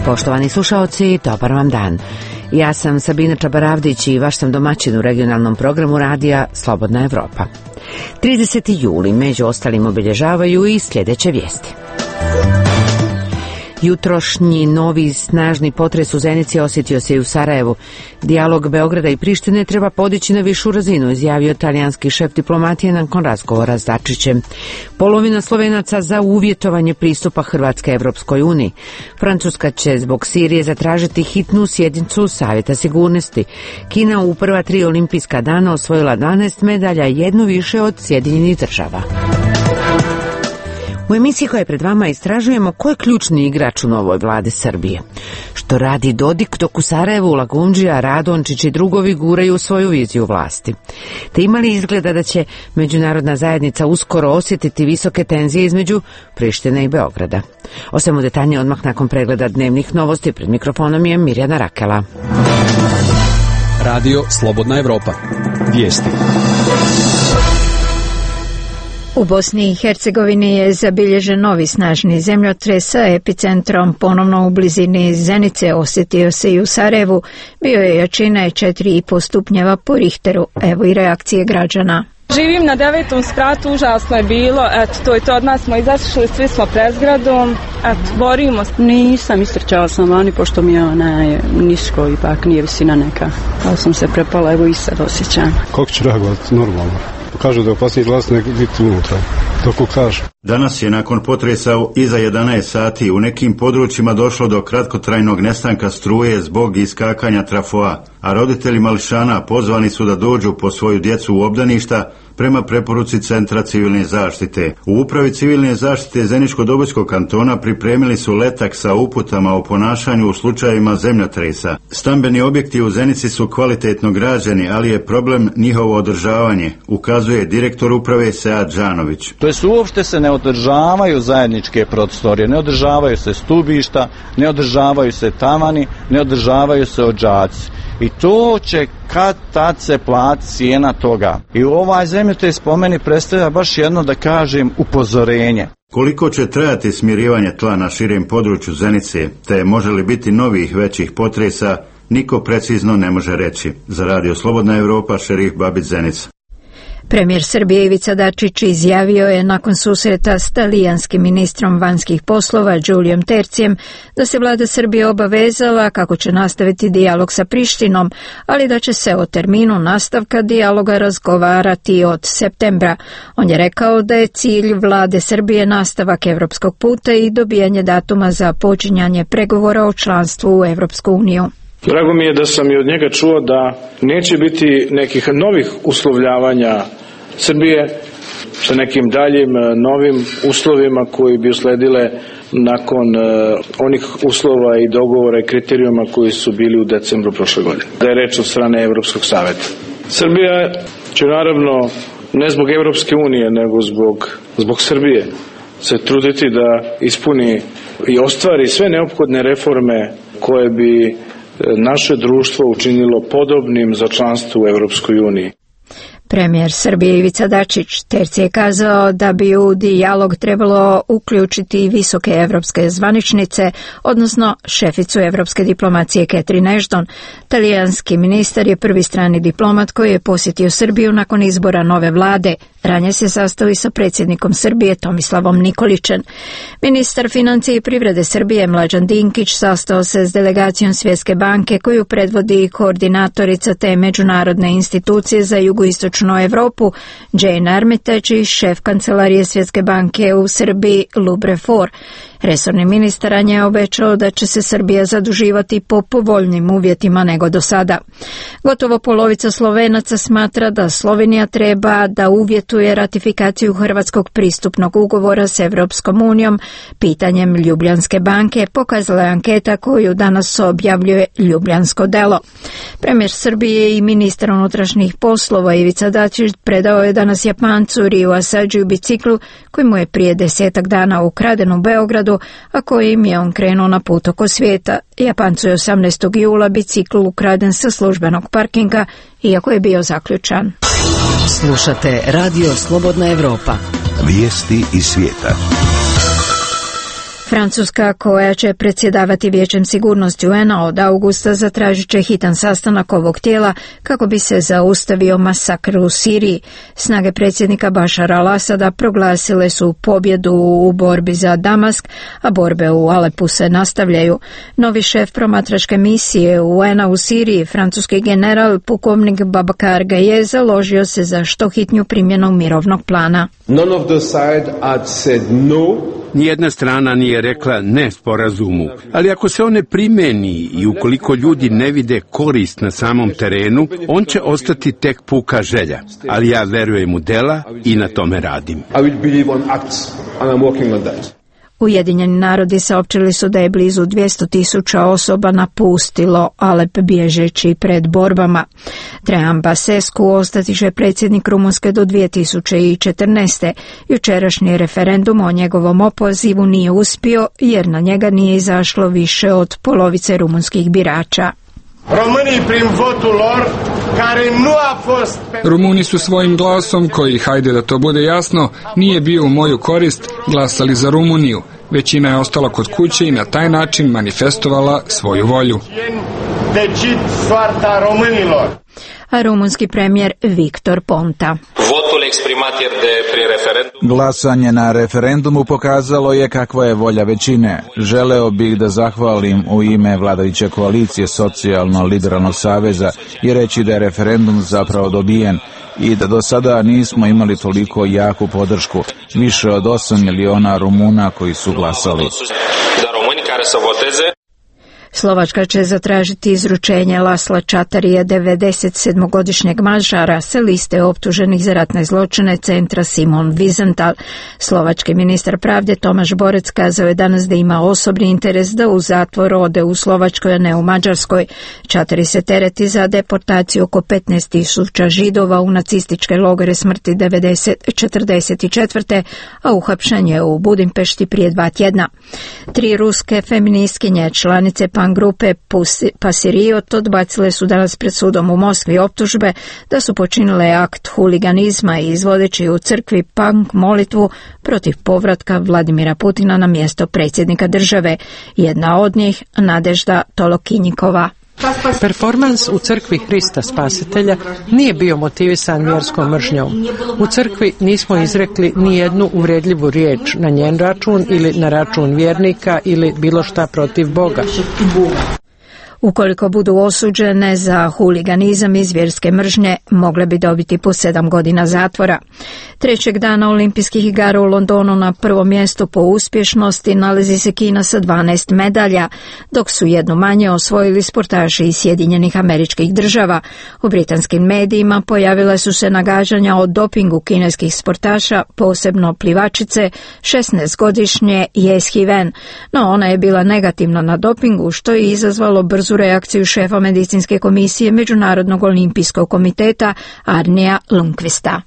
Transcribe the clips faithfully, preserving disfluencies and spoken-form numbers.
Poštovani slušaoci, dobar vam dan. Ja sam Sabina Čabaravdić i vaš sam domaćin u regionalnom programu radija Slobodna Evropa. trideseti juli među ostalim obilježavaju i sljedeće vijesti. Jutrošnji novi snažni potres u Zenici osjetio se i u Sarajevu. Dijalog Beograda i Prištine treba podići na višu razinu, izjavio talijanski šef diplomatije nakon razgovora s Dačićem. Polovina Slovenaca za uvjetovanje pristupa Hrvatske Evropskoj uniji. Francuska će zbog Sirije zatražiti hitnu sjednicu Savjeta sigurnosti. Kina u prva tri olimpijska dana osvojila dvanaest medalja, jednu više od Sjedinjenih država. U emisiji koja je pred vama istražujemo ko je ključni igrač u novoj vladi Srbije. Što radi Dodik dok u Sarajevu Lagundžija, Radončić i drugovi guraju svoju viziju vlasti. Te ima li izgleda da će međunarodna zajednica uskoro osjetiti visoke tenzije između Prištine i Beograda? O svemu detaljnije odmah nakon pregleda dnevnih novosti. Pred mikrofonom je Mirjana Rakela. Radio Slobodna Evropa. Vijesti. U Bosni i Hercegovini je zabilježen novi snažni zemljotres sa epicentrom ponovno u blizini Zenice, osjetio se i u Sarajevu, bio je jačine četiri i po stupnjeva po Richteru. Evo i reakcije građana. Živim na devetom spratu, užasno je bilo, eto, to je to, od nas smo izašli, svi smo pred zgradom, eto, borimo se. Nisam, istrčala sam vani, pošto mi je ona nisko, ipak nije visina neka, ali sam se prepala, evo i sad osjećam. Kako će reagovati? Normalno. Kažu da je opasniji glas nek biti unutra. Tako kaže. Danas je nakon potresa iza jedanaest sati u nekim područjima došlo do kratkotrajnog nestanka struje zbog iskakanja trafoa, a roditelji mališana pozvani su da dođu po svoju djecu u obdaništa prema preporuci Centra civilne zaštite. U upravi civilne zaštite Zeničko-Dobojskog kantona pripremili su letak sa uputama o ponašanju u slučajevima zemljotresa. Stambeni objekti u Zenici su kvalitetno građeni, ali je problem njihovo održavanje, ukazuje direktor uprave Sead Đanović. To jest uopšte se ne održavaju zajedničke prostorije, ne održavaju se stubišta, ne održavaju se tavani, ne održavaju se odžaci. I to će kad tad se plati cijena toga. I u ovaj zemljotres po meni predstavlja baš jedno, da kažem, upozorenje. Koliko će trajati smirivanje tla na širem području Zenice, te može li biti novih većih potresa, niko precizno ne može reći. Za Radio Slobodna Evropa, Šerif Babić, Zenica. Premijer Srbije Ivica Dačić izjavio je nakon susreta s talijanskim ministrom vanjskih poslova Đulijom Tercijem da se vlada Srbije obavezala kako će nastaviti dijalog sa Prištinom, ali da će se o terminu nastavka dijaloga razgovarati od septembra. On je rekao da je cilj vlade Srbije nastavak evropskog puta i dobijanje datuma za počinjanje pregovora o članstvu u Evropsku uniju. Drago mi je da sam i od njega čuo da neće biti nekih novih uslovljavanja Srbije sa nekim daljim novim uslovima koji bi usledile nakon onih uslova i dogovora i kriterijuma koji su bili u decembru prošle godine. Da je reč od strane Evropskog savjeta. Srbija će naravno ne zbog Evropske unije nego zbog, zbog Srbije se truditi da ispuni i ostvari sve neophodne reforme koje bi naše društvo učinilo podobnim za članstvo u Evropskoj uniji. Premijer Srbije Ivica Dačić Terci je kazao da bi u dijalog trebalo uključiti visoke evropske zvaničnice, odnosno šeficu evropske diplomacije Catherine Ashton. Talijanski ministar je prvi strani diplomat koji je posjetio Srbiju nakon izbora nove vlade. Ranije se sastao i sa predsjednikom Srbije Tomislavom Nikolićem. Ministar financije i privrede Srbije Mlađan Dinkić sastao se s delegacijom Svjetske banke koju predvodi koordinatorica te međunarodne institucije za jugoistočnu Evropu Jane Armitage i šef kancelarije Svjetske banke u Srbiji Lubre For. Resorni ministar je obećao da će se Srbija zaduživati po povoljnim uvjetima nego do sada. Gotovo polovica Slovenaca smatra da Slovenija treba da uvjetuje ratifikaciju Hrvatskog pristupnog ugovora s Evropskom unijom. Pitanjem Ljubljanske banke pokazala je anketa koju danas objavljuje Ljubljansko delo. Premijer Srbije i ministar unutrašnjih poslova Ivica Dačić predao je danas Japancu Riju Asadžiju biciklu koji mu je prije desetak dana ukraden u Beogradu, a kojim je on krenuo na put oko svijeta. Japancu je osamnaestog jula bicikl ukraden sa službenog parkinga, iako je bio zaključan. Slušate Radio Slobodna Evropa. Vijesti iz svijeta. Francuska, koja će predsjedavati Vijećem sigurnosti U N A od augusta, zatražit će hitan sastanak ovog tijela kako bi se zaustavio masakr u Siriji. Snage predsjednika Bašara al-Asada proglasile su pobjedu u borbi za Damask, a borbe u Alepu se nastavljaju. Novi šef promatračke misije U N A u Siriji, francuski general pukovnik Babakar Gaye, založio se za što hitniju primjenu mirovnog plana. None of the side had said no. Nijedna strana nije rekla ne sporazumu, ali ako se on ne primeni i ukoliko ljudi ne vide korist na samom terenu, on će ostati tek puka želja. Ali ja verujem u dela i na tome radim. I will believe on acts and I'm working on that. Ujedinjeni narodi saopćili su da je blizu dvjesto tisuća osoba napustilo Alep bježeći pred borbama. Traian Basescu ostati će predsjednik Rumunjske do dvije tisuće četrnaeste. Jučerašnji referendum o njegovom opozivu nije uspio jer na njega nije izašlo više od polovice rumunskih birača. Românii prin votul lor, care nu a fost... Rumuni su svojim glasom, koji, hajde da to bude jasno, nije bio u moju korist, glasali za Rumuniju. Većina je ostala kod kuće i na taj način manifestovala svoju volju. Decid soarta românilor. A rumunski premijer Victor Ponta. Glasanje na referendumu pokazalo je kakva je volja većine. Želeo bih da zahvalim u ime vladajuće koalicije Socijalno-liberalnog saveza i reći da je referendum zapravo dobijen i da do sada nismo imali toliko jaku podršku, više od osam miliona Rumuna koji su glasali. Slovačka će zatražiti izručenje Lasla Čatarija, devedesetsedmogodišnjeg Mađara, sa liste optuženih za ratne zločine centra Simon Wiesenthal. Slovački ministar pravde Tomaš Borec kazao je danas da ima osobni interes da u zatvor ode u Slovačkoj, a ne u Mađarskoj. Čatari se tereti za deportaciju oko petnaest tisuća Židova u nacističke logore smrti četrdeset četvrte. a uhapšen je u Budimpešti prije dva tjedna. Tri ruske feministkinje, članice pan grupe Pasiriot, odbacile su danas pred sudom u Moskvi optužbe da su počinile akt huliganizma i izvodeći u crkvi punk molitvu protiv povratka Vladimira Putina na mjesto predsjednika države. Jedna od njih, Nadežda Tolokinjikova. Performans u crkvi Hrista Spasitelja nije bio motivisan vjerskom mržnjom. U crkvi nismo izrekli ni jednu uvredljivu riječ na njen račun ili na račun vjernika ili bilo šta protiv Boga. Ukoliko budu osuđene za huliganizam i vjerske mržnje, mogle bi dobiti po sedam godina zatvora. Trećeg dana olimpijskih igara u Londonu na prvom mjestu po uspješnosti nalazi se Kina sa dvanaest medalja, dok su jednu manje osvojili sportaši iz Sjedinjenih Američkih Država. U britanskim medijima pojavile su se nagađanja o dopingu kineskih sportaša, posebno plivačice šesnaestogodišnje Ye Hi-wen, no ona je bila negativna na dopingu, što je izazvalo brzo reakciju šefa medicinske komisije Međunarodnog olimpijskog komiteta Arnija Lundqvista.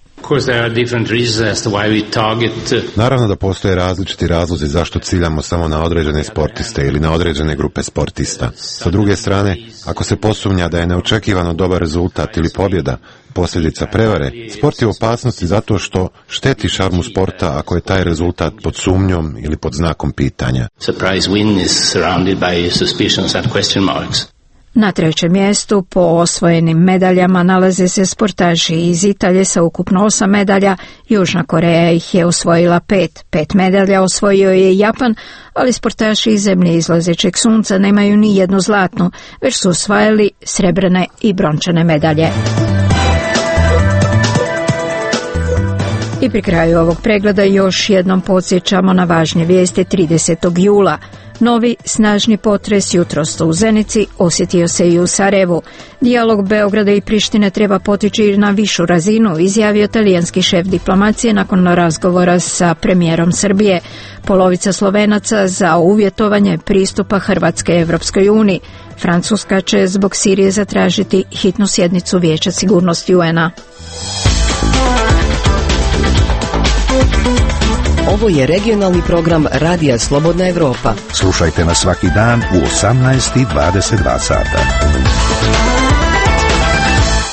Naravno da postoje različiti razlozi zašto ciljamo samo na određene sportiste ili na određene grupe sportista. Sa druge strane, ako se posumnja da je neočekivano dobar rezultat ili pobjeda posljedica prevare, sport je u opasnosti zato što šteti šarmu sporta ako je taj rezultat pod sumnjom ili pod znakom pitanja. Na trećem mjestu po osvojenim medaljama nalaze se sportaši iz Italije sa ukupno osam medalja. Južna Koreja ih je osvojila pet. Pet medalja osvojio je Japan, ali sportaši iz zemlje izlazećeg sunca nemaju ni jednu zlatnu, već su osvajali srebrne i brončane medalje. I pri kraju ovog pregleda još jednom podsjećamo na važne vijesti tridesetog jula. Novi snažni potres jutros u Zenici osjetio se i u Sarajevu. Dijalog Beograda i Prištine treba potići na višu razinu, izjavio talijanski šef diplomacije nakon razgovora sa premijerom Srbije. Polovica Slovenaca za uvjetovanje pristupa Hrvatske Evropskoj uniji. Francuska će zbog Sirije zatražiti hitnu sjednicu Vijeća sigurnosti U N A. Ovo je regionalni program Radija Slobodna Evropa. Slušajte nas svaki dan u osamnaest i dvadeset dva sata.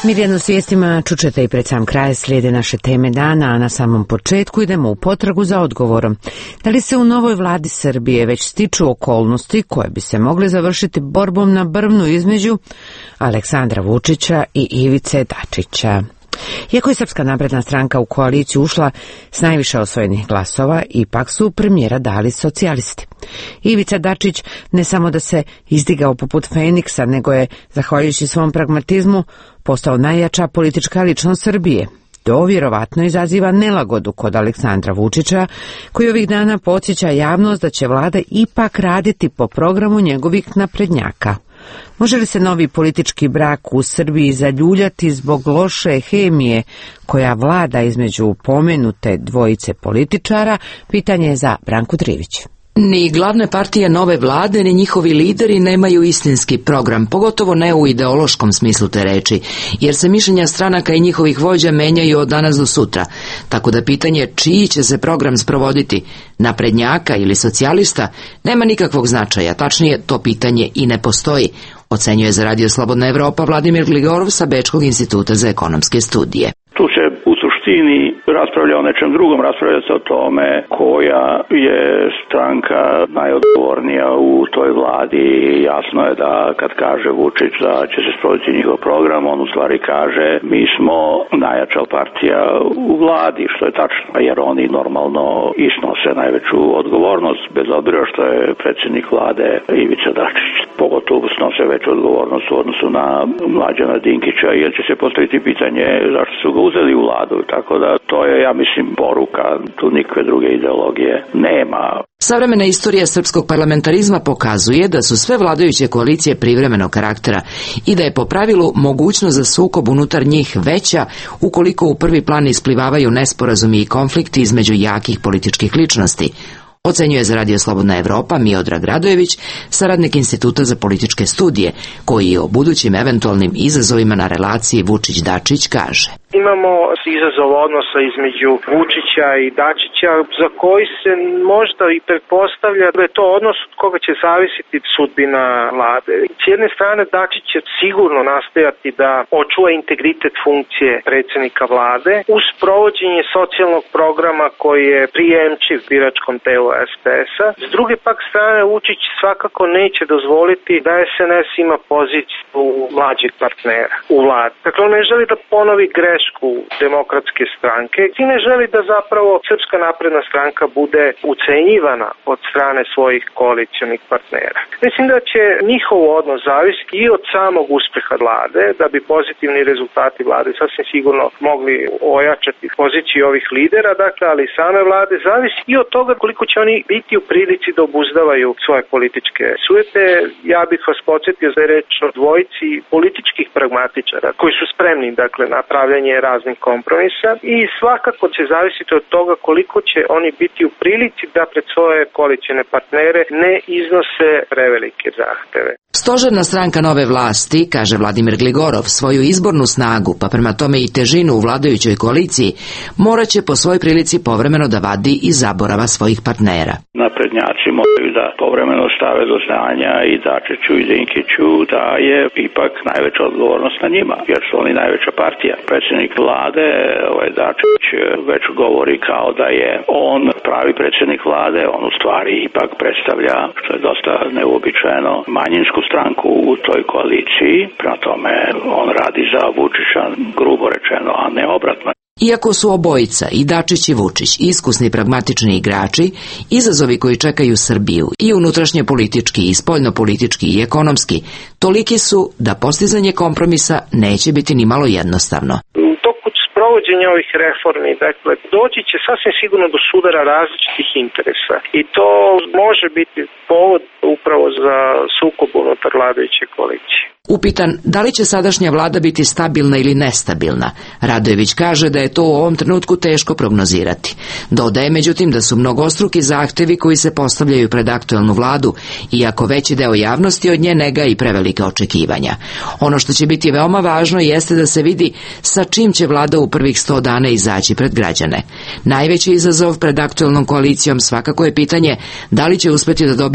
Mirjano s vijestima čućete i pred sam kraj slijede naše teme dana, a na samom početku idemo u potragu za odgovorom. Da li se u novoj vladi Srbije već stiču okolnosti koje bi se mogle završiti borbom na brvnu između Aleksandra Vučića i Ivice Dačića? Iako je Srpska napredna stranka u koaliciju ušla s najviše osvojenih glasova, ipak su premijera dali socijalisti. Ivica Dačić ne samo da se izdigao poput Feniksa, nego je, zahvaljujući svom pragmatizmu, postao najjača politička ličnost Srbije. To vjerovatno izaziva nelagodu kod Aleksandra Vučića, koji ovih dana podsjeća javnost da će vlada ipak raditi po programu njegovih naprednjaka. Može li se novi politički brak u Srbiji zaljuljati zbog loše hemije koja vlada između pomenute dvojice političara? Pitanje je za Branku Trivić. Ni glavne partije nove vlade, ni njihovi lideri nemaju istinski program, pogotovo ne u ideološkom smislu te reči, jer se mišljenja stranaka i njihovih vođa menjaju od danas do sutra, tako da pitanje čiji će se program sprovoditi, naprednjaka ili socijalista, nema nikakvog značaja, tačnije to pitanje i ne postoji, ocenjuje za Radio Slobodna Evropa Vladimir Gligorov sa Bečkog instituta za ekonomske studije. Tu se u suštini raspravlja o nečem drugom, raspravlja se o tome koja je stranka najodgovornija u toj vladi. Jasno je da kad kaže Vučić da će se sprovoditi njihov program, on u stvari kaže mi smo najjača partija u vladi, što je tačno, jer oni normalno iznose najveću odgovornost, bez obzira što je predsjednik vlade Ivica Dačić. Pogotovo snose veću odgovornost u odnosu na Mlađana Dinkića, jer će se postaviti pitanje zašto su ga uzeli u vladu, tako da to je, ja mislim, poruka, tu nikakve druge ideologije nema. Savremena istorija srpskog parlamentarizma pokazuje da su sve vladajuće koalicije privremenog karaktera i da je po pravilu mogućnost za sukob unutar njih veća ukoliko u prvi plan isplivavaju nesporazumi i konflikti između jakih političkih ličnosti. Ocenjuje za Radio Slobodna Evropa Miodrag Radojević, saradnik Instituta za političke studije, koji o budućim eventualnim izazovima na relaciji Vučić-Dačić kaže. Imamo izazov odnosa između Vučića i Dačića, za koji se možda i pretpostavlja da je to odnos od koga će zavisiti sudbina vlade. S jedne strane Dačić će sigurno nastojati da očuva integritet funkcije predsjednika vlade uz provođenje socijalnog programa koji je prijemčiv biračkom telu es pe es-a. S druge pak strane Vučić svakako neće dozvoliti da es en es ima poziciju mlađeg partnera u vladi. Dakle, on ne želi da ponovi grešku demokratske stranke i ne želi da zapravo Srpska napredna stranka bude ucenjivana od strane svojih koalicionih partnera. Mislim da će njihov odnos zavisiti i od samog uspeha vlade, da bi pozitivni rezultati vlade sasvim sigurno mogli ojačati poziciju ovih lidera, dakle, ali i same vlade zavisi i od toga koliko će oni biti u prilici da obuzdavaju svoje političke sujete. Ja bih vas podsjetio da je reč o dvojici političkih pragmatičara koji su spremni, dakle, na pravljanje raznih kompromisa i svakako će zavisiti od toga koliko će oni biti u prilici da pred svoje koalicijne partnere ne iznose prevelike zahteve. Stožerna stranka nove vlasti, kaže Vladimir Gligorov, svoju izbornu snagu, pa prema tome i težinu u vladajućoj koaliciji, morat će po svojoj prilici povremeno da vadi i zaborava svojih partnera. Naprednjaci moraju da povremeno stave do znanja i Dačiću i Dinkiću da je ipak najveća odgovornost na njima, jer su oni najveća partija. Predsjednik vlade, ovaj Dačić, već govori kao da je on pravi predsjednik vlade, on u stvari ipak predstavlja, što je dosta neuobičajeno, manjinsku stranku u toj koaliciji, prema tome on radi za Vučića, grubo rečeno, a ne obratno. Iako su obojica, i Dačić i Vučić, iskusni pragmatični igrači, izazovi koji čekaju Srbiju, i unutrašnje politički, i spoljnopolitički, i ekonomski, toliki su da postizanje kompromisa neće biti ni malo jednostavno. Provođenje ovih reformi, dakle, doći će sasvim sigurno do sudara različitih interesa i to može biti povod upravo za sukob unutar vladajuće koalicije. Upitan da li će sadašnja vlada biti stabilna ili nestabilna, Radojević kaže da je to u ovom trenutku teško prognozirati. Dodaje međutim da su mnogostruki zahtevi koji se postavljaju pred aktuelnu vladu, iako veći deo javnosti od nje nega i prevelike očekivanja. Ono što će biti veoma važno jeste da se vidi sa čim će vlada u prvih sto dana izaći pred građane. Najveći izazov pred aktuelnom koalicijom svakako je pitanje da li će uspjeti da dobije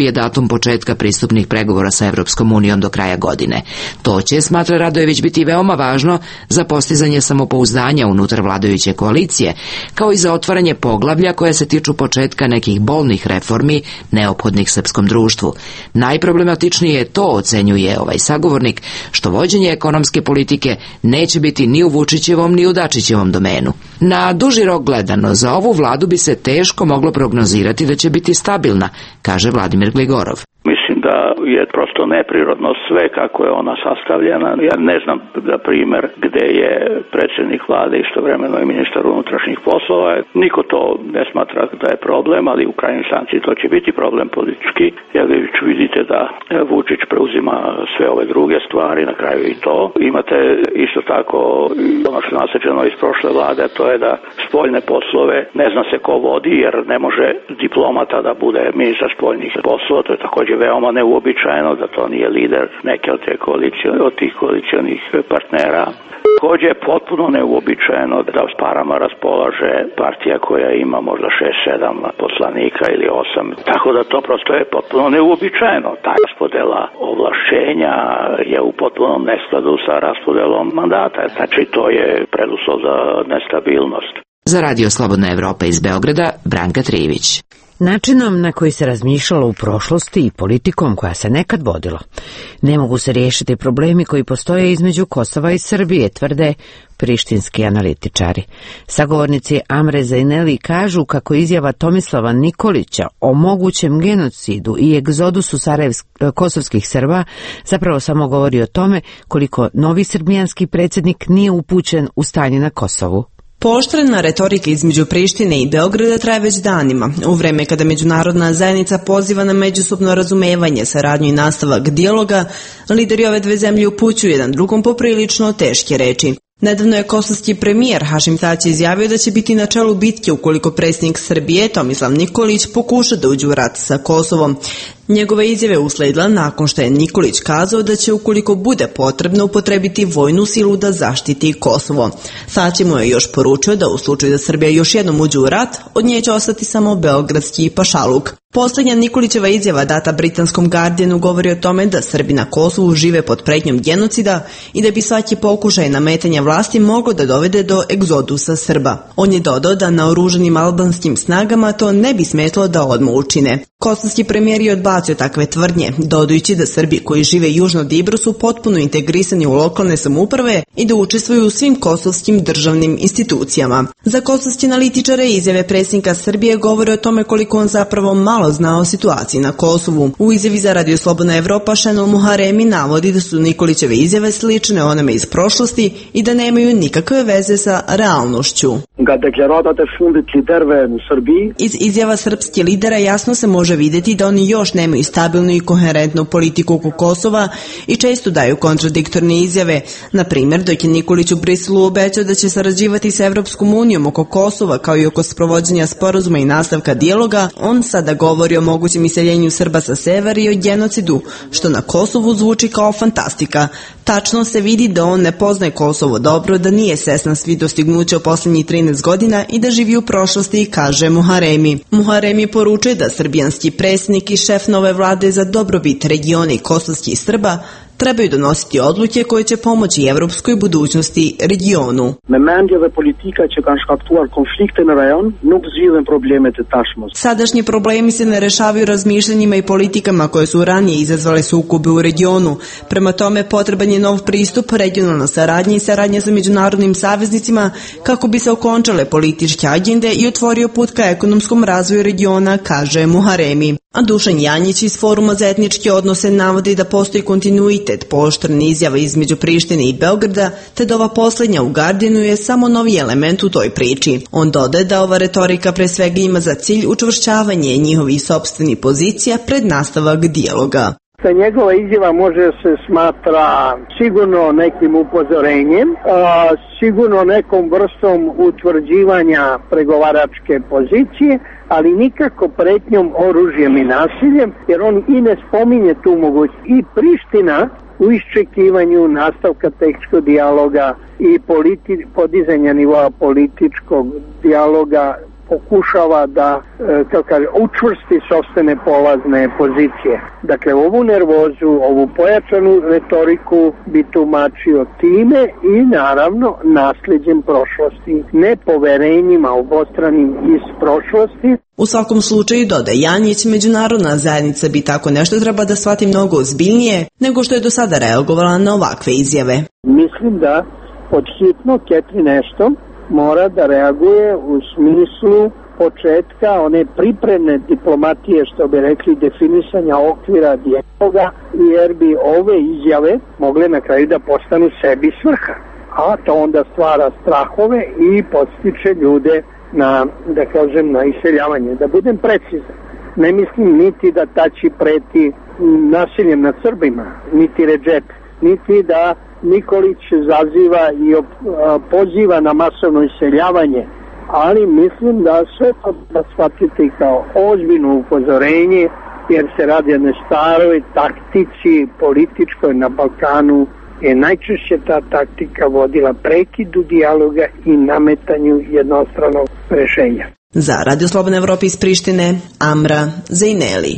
Srbije datum početka pristupnih pregovora sa Evropskom unijom do kraja godine. To će, smatra Radojević, biti veoma važno za postizanje samopouzdanja unutar vladajuće koalicije, kao i za otvaranje poglavlja koja se tiču početka nekih bolnih reformi neophodnih srpskom društvu. Najproblematičnije je to, ocenjuje ovaj sagovornik, što vođenje ekonomske politike neće biti ni u Vučićevom ni u Dačićevom domenu. Na duži rok gledano, za ovu vladu bi se teško moglo prognozirati da će biti stabilna, kaže Vladimir Gligorov. Mislim da je prosto neprirodno sve kako je ona sastavljena. Ja ne znam, za primjer, gde je predsjednik vlade istovremeno i ministar unutrašnjih poslova. Niko to ne smatra da je problem, ali u krajnjoj instanci to će biti problem politički. Jer vidite da Vučić preuzima sve ove druge stvari, na kraju i to. Imate isto tako ono što je nasleđeno iz prošle vlade, a to je da spoljne poslove ne zna se ko vodi, jer ne može diplomata da bude ministar spoljnih poslova. To je također veoma neuobičajeno da to nije lider neke od, te koalicije, od tih koalicionih partnera. Također je potpuno neuobičajeno da s parama raspolaže partija koja ima možda šest sedam poslanika ili osam. Tako da to prosto je potpuno neuobičajeno. Ta raspodela ovlašćenja je u potpunom neskladu sa raspodelom mandata. Znači to je preduslov za nestabilnost. Za Radio Slobodna Evropa iz Beograda, Branka Trivić. Načinom na koji se razmišljalo u prošlosti i politikom koja se nekad vodila, ne mogu se riješiti problemi koji postoje između Kosova i Srbije, tvrde prištinski analitičari. Sagovornici Amre Zaineli kažu kako izjava Tomislava Nikolića o mogućem genocidu i egzodusu sarajevsk- kosovskih Srba zapravo samo govori o tome koliko novi srbijanski predsjednik nije upućen u stanje na Kosovu. Pooštrena retorika između Prištine i Beograda traje već danima, u vreme kada međunarodna zajednica poziva na međusobno razumevanje, saradnju i nastavak dijaloga, lideri ove dve zemlje upućuju jedan drugom poprilično teške reči. Nedavno je kosovski premijer Hašim Tači izjavio da će biti na čelu bitke ukoliko predsjednik Srbije Tomislav Nikolić pokuša da uđe u rat sa Kosovom. Njegove izjave usledila nakon što je Nikolić kazao da će ukoliko bude potrebno upotrebiti vojnu silu da zaštiti Kosovo. Tači mu je još poručio da u slučaju da Srbija još jednom uđe u rat, od nje će ostati samo beogradski pašaluk. Posljednja Nikolićeva izjava data britanskom Guardianu govori o tome da Srbi na Kosovu žive pod pretnjom genocida i da bi svaki pokušaj nametanja vlasti moglo da dovede do egzodusa Srba. On je dodao da na oruženim albanskim snagama to ne bi smetlo da odmah učine. Kosovski premijer je odbacio takve tvrdnje, dodajući da Srbi koji žive južno od Ibru su potpuno integrisani u lokalne samouprave i da učestvuju u svim kosovskim državnim institucijama. Za kosovske analitičare izjave predsjednika Srbije govore o tome koliko on zapravo malo zna o situaciji na Kosovu. U izjavi za Radio Slobodna Evropa Šenol Muharemi navodi da su Nikolićeve izjave slične onome iz prošlosti i da nemaju nikakve veze sa realnošću. Iz izjava srpskih lidera jasno se može vidjeti da oni još nemaju stabilnu i koherentnu politiku oko Kosova i često daju kontradiktorne izjave. Na primjer, dok je Nikolić u Briselu obećao da će sarađivati sa Evropskom unijom oko Kosova kao i oko sprovođenja sporazuma i nastavka dijaloga, on sada govori o mogućem iseljenju Srba sa severa i o genocidu, što na Kosovu zvuči kao fantastika. Tačno se vidi da on ne poznaje Kosovo dobro, da nije svestan svih dostignuća u posljednjih trinaest godina i da živi u prošlosti, kaže Muharemi. Muharemi poručuje da srbijanski predsjednik i šef nove vlade za dobrobit regiona i kosovskih Srba trebaju donositi odluke koje će pomoći evropskoj budućnosti regionu. Sadašnji problemi se ne rešavaju razmišljanjima i politikama koje su ranije izazvale sukobe u regionu. Prema tome potreban je nov pristup, regionalna saradnja i saradnja sa međunarodnim saveznicima kako bi se okončale političke agende i otvorio put ka ekonomskom razvoju regiona, kaže Muharemi. A Dušan Janjić iz Foruma za etničke odnose navodi da postoji kontinuitet pooštrene izjava između Prištine i Beograda, te da ova posljednja u Guardianu je samo novi element u toj priči. On dodaje da ova retorika pre svega ima za cilj učvršćavanje njihovih sopstvenih pozicija pred nastavak dijaloga. Njegova izjava može se smatra sigurno nekim upozorenjem, sigurno nekom vrstom utvrđivanja pregovaračke pozicije, ali nikako pretnjom oružjem i nasiljem, jer on i ne spominje tu mogućnost. I Priština u iščekivanju nastavka tehničkog dijaloga i politi- podizanja nivoa političkog dijaloga pokušava da kako kaže, učvrsti sopstvene polazne pozicije. Dakle, ovu nervozu, ovu pojačanu retoriku bi tumačio time i naravno nasljeđem prošlosti, nepoverenjima obostranim iz prošlosti. U svakom slučaju, dodaje Janjić, međunarodna zajednica bi tako nešto treba da shvati mnogo ozbiljnije nego što je do sada reagovala na ovakve izjave. Mislim da pod hitno Catherine Ashton mora da reaguje u smislu početka one pripremne diplomatije, što bi rekli, definisanja okvira dijaloga, jer bi ove izjave mogle na kraju da postanu sebi svrha. A to onda stvara strahove i podstiče ljude na, da kažem, na iseljavanje. Da budem precizan, ne mislim niti da Tači preti nasiljem nad Srbima, niti Redžep, niti da Nikolić zaziva i poziva na masovno iseljavanje, ali mislim da sve to da shvatite kao ozbiljno upozorenje, jer se radi o jednoj staroj taktici političkoj na Balkanu, je najčešće ta taktika vodila prekidu dijaloga i nametanju jednostranog rešenja. Za Radio Slobodna Evropa iz Prištine, Amra Zejneli.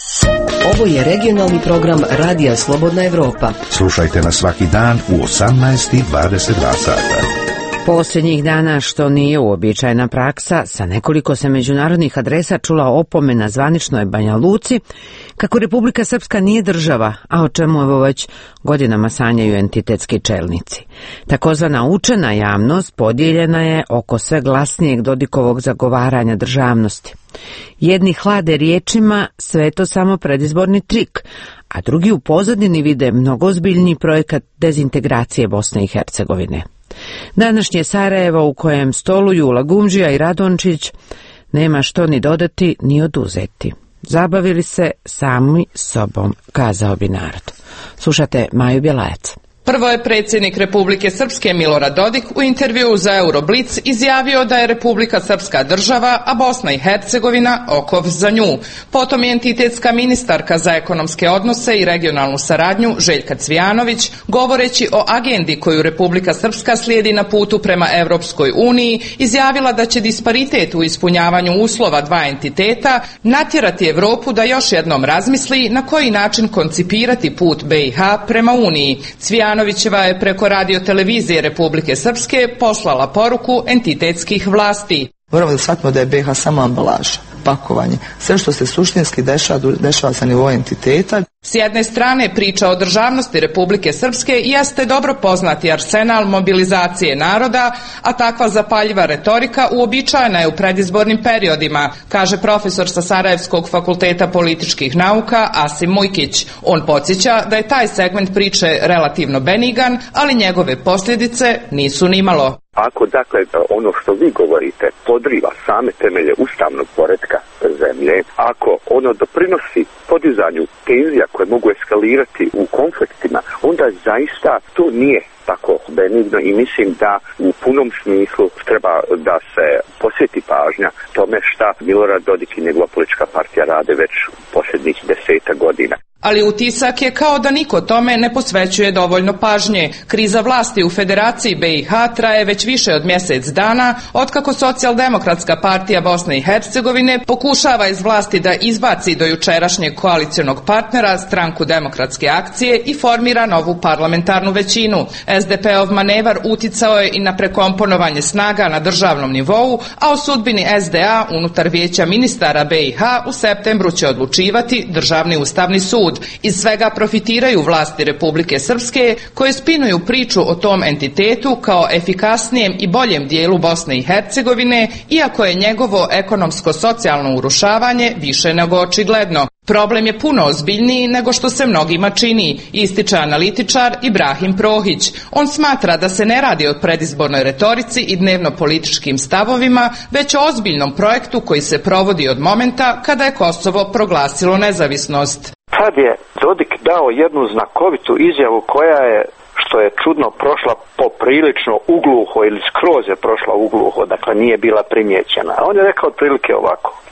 Ovo je regionalni program Radija Slobodna Evropa. Slušajte na svaki dan u osamnaest i dvadeset dva sata. Posljednjih dana, što nije uobičajena praksa, sa nekoliko se međunarodnih adresa čula opomena zvaničnoj Banja Luci kako Republika Srpska nije država, a o čemu evo već godinama sanjaju entitetski čelnici. Takozvana učena javnost podijeljena je oko sve glasnijeg Dodikovog zagovaranja državnosti. Jedni hlade riječima, sve to samo predizborni trik, a drugi u pozadini vide mnogo ozbiljniji projekat dezintegracije Bosne i Hercegovine. Današnje Sarajevo, u kojem stoluju Lagumdžija i Radončić, nema što ni dodati ni oduzeti. Zabavili se sami sobom, kazao bi narod. Slušate Maju Bjelajac. Prvo je predsjednik Republike Srpske Milorad Dodik u intervjuu za Euroblic izjavio da je Republika Srpska država, a Bosna i Hercegovina okov za nju. Potom je entitetska ministarka za ekonomske odnose i regionalnu saradnju Željka Cvijanović, govoreći o agendi koju Republika Srpska slijedi na putu prema Evropskoj uniji, izjavila da će disparitet u ispunjavanju uslova dva entiteta natjerati Evropu da još jednom razmisli na koji način koncipirati put B i H prema uniji. Cvijanović Cvijanovićeva je preko radiotelevizije Republike Srpske poslala poruku entitetskih vlasti. Moramo da shvatimo da je B i H samo ambalaža, pakovanje. Sve što se suštinski dešava, dešava sa nivoa entiteta. S jedne strane, priča o državnosti Republike Srpske jeste dobro poznati arsenal mobilizacije naroda, a takva zapaljiva retorika uobičajena je u predizbornim periodima, kaže profesor sa Sarajevskog fakulteta političkih nauka Asim Mujkić. On podsjeća da je taj segment priče relativno benigan, ali njegove posljedice nisu nimalo. Ako, dakle, ono što vi govorite podriva same temelje ustavnog poretka zemlje, ako ono doprinosi podizanju tenzija koje mogu eskalirati u konfliktima, onda zaista to nije tako benigno i mislim da u punom smislu treba da se posveti pažnja tome šta Milorad Dodik i njegova politička partija rade već posljednjih deseta godina. Ali utisak je kao da niko tome ne posvećuje dovoljno pažnje. Kriza vlasti u Federaciji B i H traje već više od mjesec dana, otkako Socijaldemokratska partija Bosne i Hercegovine pokušava iz vlasti da izbaci do jučerašnjeg koalicionog partnera Stranku demokratske akcije i formira novu parlamentarnu većinu. S D P-ov manevar uticao je i na prekomponovanje snaga na državnom nivou, a o sudbini S D A unutar vijeća ministara B i H u septembru će odlučivati Državni ustavni sud. Iz svega profitiraju vlasti Republike Srpske, koje spinuju priču o tom entitetu kao efikasnijem i boljem dijelu Bosne i Hercegovine, iako je njegovo ekonomsko-socijalno urušavanje više nego očigledno. Problem je puno ozbiljniji nego što se mnogima čini, ističe analitičar Ibrahim Prohić. On smatra da se ne radi o predizbornoj retorici i dnevno-političkim stavovima, već o ozbiljnom projektu koji se provodi od momenta kada je Kosovo proglasilo nezavisnost. Tad je Dodik dao jednu znakovitu izjavu koja je, što je čudno, prošla poprilično ugluho ili skroz je prošla ugluho, dakle nije bila primijećena. A on je rekao otprilike ovako: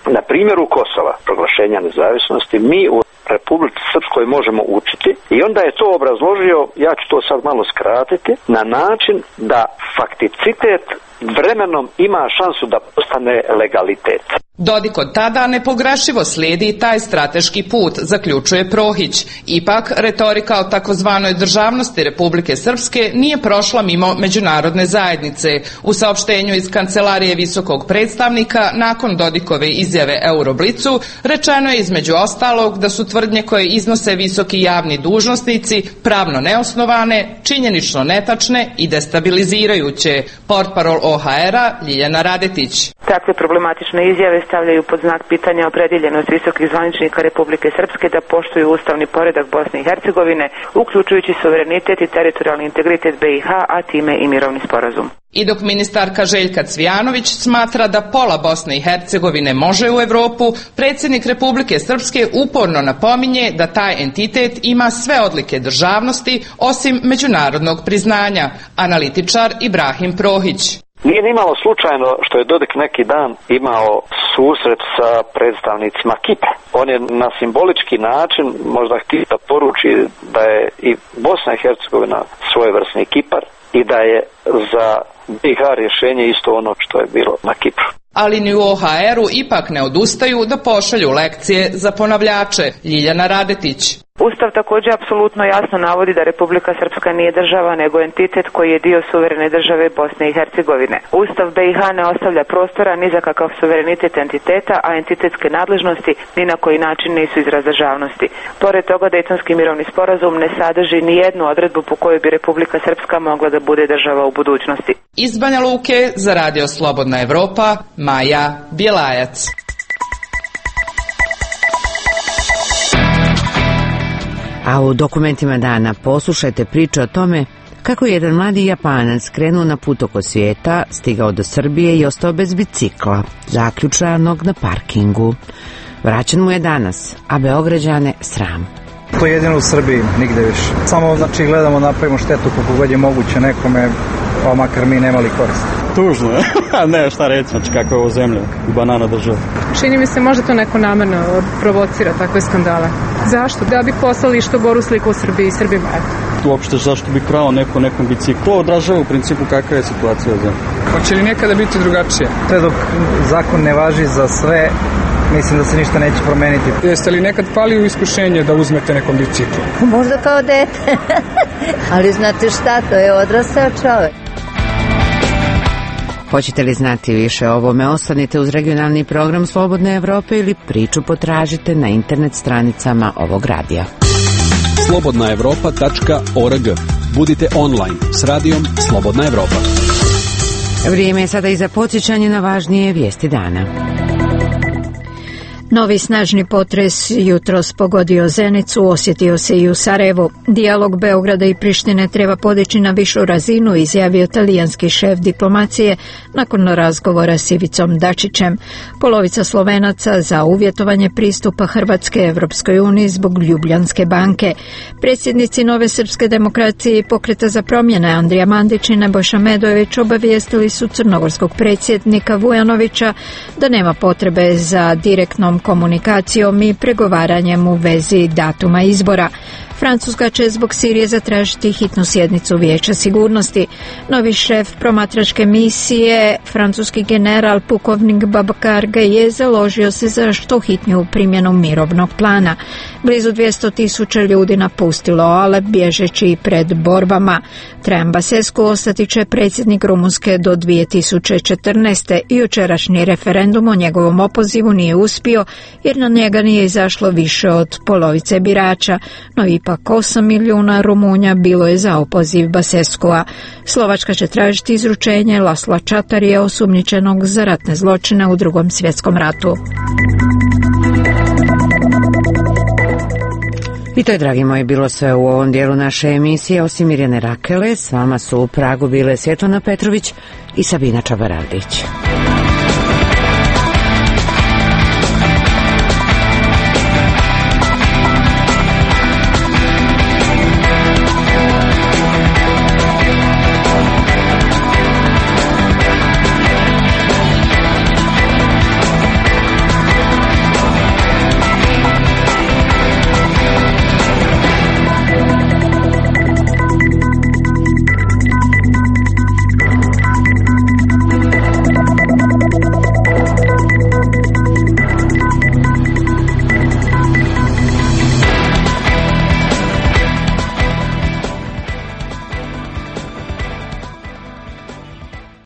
Na primjeru Kosova, proglašenja nezavisnosti, mi u Republici Srpskoj možemo učiti i onda je to obrazložio, ja ću to sad malo skratiti, na način da fakticitet vremenom ima šansu da postane legalitet. Dodik od tada nepogrešivo slijedi taj strateški put, zaključuje Prohić. Ipak, retorika o takozvanoj državnosti Republike Srpske nije prošla mimo međunarodne zajednice. U saopštenju iz Kancelarije visokog predstavnika nakon Dodikove izjave Euroblicu rečeno je između ostalog da su tvrdnje koje iznose visoki javni dužnosnici pravno neosnovane, činjenično netačne i destabilizirajuće. Portparol O H R-a Ljiljana Radetić. Takve problematične izjave stavljaju pod znak pitanja opredjeljenost visokih zvaničnika Republike Srpske da poštuju ustavni poredak Bosne i Hercegovine, uključujući suverenitet i teritorijalni integritet B i H, a time i mirovni sporazum. I dok ministarka Željka Cvijanović smatra da pola Bosne i Hercegovine može u Europu, predsjednik Republike Srpske uporno napominje da taj entitet ima sve odlike državnosti osim međunarodnog priznanja. Analitičar Ibrahim Prohić. Nije nimalo slučajno što je Dodik neki dan imao susret sa predstavnicima Kipra. On je na simbolički način možda htio da poruči da je i Bosna i Hercegovina svojevrsni Kipar i da je za B i H rješenje isto ono što je bilo na Kipru. Ali ni u O H R-u ipak ne odustaju da pošalju lekcije za ponavljače. Ljiljana Radetić. Ustav također apsolutno jasno navodi da Republika Srpska nije država nego entitet koji je dio suverene države Bosne i Hercegovine. Ustav B i H ne ostavlja prostora ni za kakav suverenitet entiteta, a entitetske nadležnosti ni na koji način nisu izraz državnosti. Pored toga, Dejtonski mirovni sporazum ne sadrži ni jednu odredbu po kojoj bi Republika Srpska mogla da bude država u budućnosti. Iz Banja Luke za Radio Slobodna Evropa, Maja Bjelajac. A u dokumentima dana poslušajte priče o tome kako je jedan mladi Japanac krenuo na put oko svijeta, stigao do Srbije i ostao bez bicikla, zaključanog na parkingu. Vraćan mu je danas, a Beograđane sram. To je jedino u Srbiji, nigde više. Samo znači gledamo, napravimo štetu kako god je moguće nekome, pa makar mi nemali korist. Tužno je, ne šta reći, znači kako je ovo zemlja i banana država. Čini mi se možda to neko namerno provocira takve skandale. Zašto? Da bi poslali što goru sliku u Srbiji i Srbima. Uopšte zašto bi krao neko nekom biciklu? To odražava u principu kakva je situacija u zemlji. Hoće li nekada biti drugačije? Sve dok zakon ne važi za sve, mislim da se ništa neće promeniti. Jeste li nekad pali u iskušenje da uzmete nekom biciklu? Možda kao dete. Ali znate šta, to je odrastao čovjek. Hoćete li znati više o ovome? Ostanite uz regionalni program Slobodne Evrope ili priču potražite na internet stranicama ovog radija. slobodna evropa tačka org. Budite online s radijom Slobodna Evropa. Vrijeme je sada i za podsjećanje na važnije vijesti dana. Novi snažni potres jutros pogodio Zenicu, osjetio se i u Sarajevu. Dijalog Beograda i Prištine treba podići na višu razinu, izjavio talijanski šef diplomacije nakon razgovora s Ivicom Dačićem. Polovica Slovenaca za uvjetovanje pristupa Hrvatske Evropskoj uniji zbog Ljubljanske banke. Predsjednici Nove srpske demokracije i Pokreta za promjene Andrija Mandić i Nebojša Medojević obavijestili su crnogorskog predsjednika Vujanovića da nema potrebe za direktnom komunikacijom i pregovaranjem u vezi datuma izbora. Francuska će zbog Sirije zatražiti hitnu sjednicu Vijeća sigurnosti. Novi šef promatračke misije, francuski general pukovnik Babakar Gaye, založio se za što hitniju primjenu mirovnog plana. Blizu dvjesto tisuća ljudi napustilo Alep bježeći pred borbama. Trajan Basescu ostati će predsjednik Rumunjske do dvije tisuće četrnaeste. Jučerašnji referendum o njegovom opozivu nije uspio jer na njega nije izašlo više od polovice birača, no ipak osam milijuna Rumunja bilo je za opoziv Baseskua. Slovačka će tražiti izručenje Lasla Čatarija, osumnjičenog za ratne zločine u Drugom svjetskom ratu. I to je, dragi moji, bilo sve u ovom dijelu naše emisije. Osim Mirjane Rakele, s vama su u Pragu bile Svjetlana Petrović i Sabina Čabaradić.